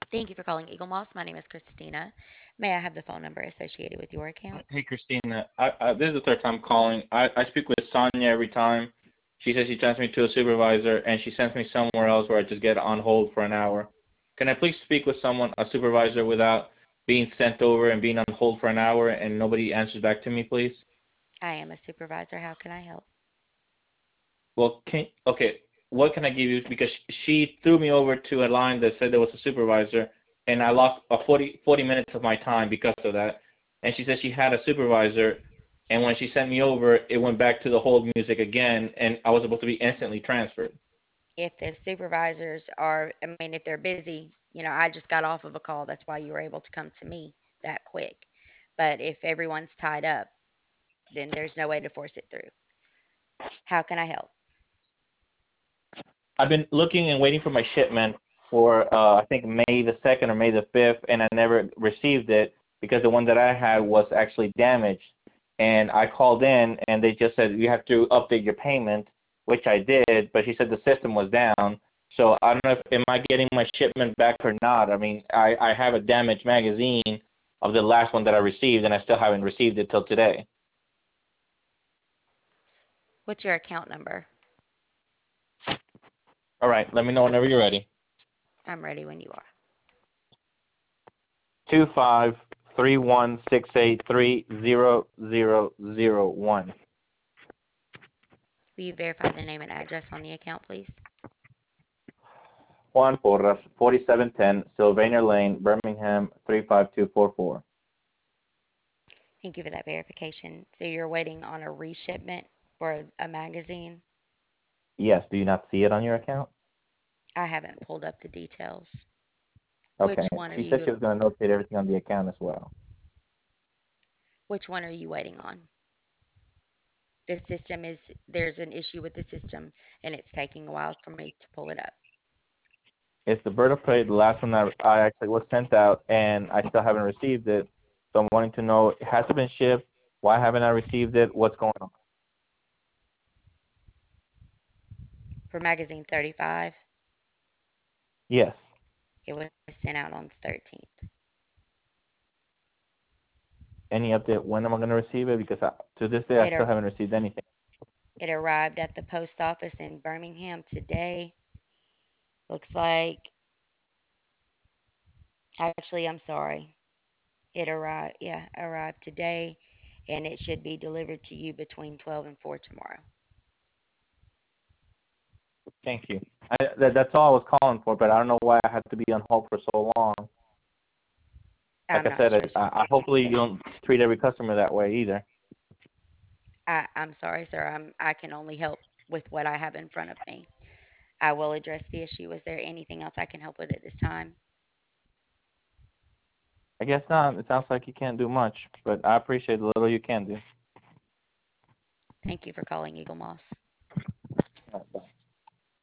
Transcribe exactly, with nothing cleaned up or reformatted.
Thank you for calling Eagle Moss. My name is Christina. May I have the phone number associated with your account? Hey, Christina. I, I, this is the third time calling. I, I speak with Sonia every time. She says she transfers me to a supervisor, and she sends me somewhere else where I just get on hold for an hour. Can I please speak with someone, a supervisor, without being sent over and being on hold for an hour and nobody answers back to me, please? I am a supervisor. How can I help? Well, can okay. What can I give you? Because she threw me over to a line that said there was a supervisor, and I lost a forty forty minutes of my time because of that. And she said she had a supervisor, and when she sent me over, it went back to the hold music again, and I was supposed to be instantly transferred. If the supervisors are, I mean, if they're busy, you know, I just got off of a call. That's why you were able to come to me that quick. But if everyone's tied up, then there's no way to force it through. How can I help? I've been looking and waiting for my shipment for uh, I think May the second or May the fifth, and I never received it because the one that I had was actually damaged. And I called in, and they just said you have to update your payment, which I did. But she said the system was down, so I don't know if am I getting my shipment back or not. I mean, I I have a damaged magazine of the last one that I received, and I still haven't received it till today. What's your account number? All right, let me know whenever you're ready. I'm ready when you are. Two five three one six eight three zero zero zero one. Will you verify the name and address on the account, please? Juan Porras, forty-seven ten Sylvania Lane, Birmingham three five two four four. Thank you for that verification. So you're waiting on a reshipment for a magazine? Yes, do you not see it on your account? I haven't pulled up the details. Okay. Which one are She said she you was going to notate everything on the account as well. which one are you waiting on? The system is there's an issue with the system and it's taking a while for me to pull it up. It's the bird of prey, the last one that I actually was sent out, and I still haven't received it. So I'm wanting to know, has it been shipped? Why haven't I received it? What's going on? For magazine thirty-five, Yes. it was sent out on the thirteenth. Any update? When am I going to receive it? Because I, to this day, I It still ar- haven't received anything. it arrived at the post office in Birmingham today. Looks like actually I'm sorry. It arrived yeah, arrived today and it should be delivered to you between twelve and four tomorrow. Thank you. I, that, that's all I was calling for, but I don't know why I had to be on hold for so long. Like I'm I not said, so I, I hopefully you don't treat every customer that way either. I, I'm sorry, sir. I'm I can only help with what I have in front of me. I will address the issue. Is there anything else I can help with at this time? I guess not. It sounds like you can't do much, but I appreciate the little you can do. Thank you for calling Eagle Moss.